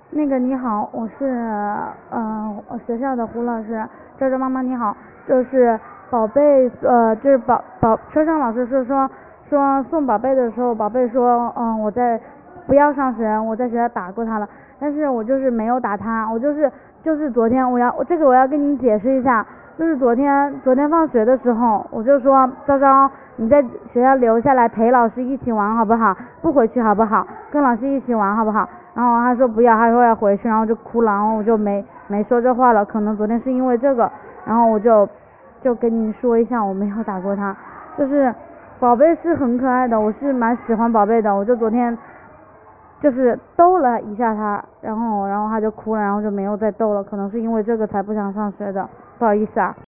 那个你好，我是我学校的胡老师，周周妈妈你好，就是宝贝就是车上老师说送宝贝的时候，宝贝说我在不要上学，我在学校打过他了，但是我就是没有打他，我就是昨天我要跟您解释一下，就是昨天放学的时候，我就说昭昭你在学校留下来陪老师一起玩好不好？不回去好不好？跟老师一起玩好不好？然后他说不要，他说要回去，然后就哭了，然后我就没说这话了。可能昨天是因为这个，然后我就跟你说一下，我没有打过他。就是宝贝是很可爱的，我是蛮喜欢宝贝的。我就昨天就是逗了一下他，然后他就哭了，然后就没有再逗了。可能是因为这个才不想上学的，不好意思啊。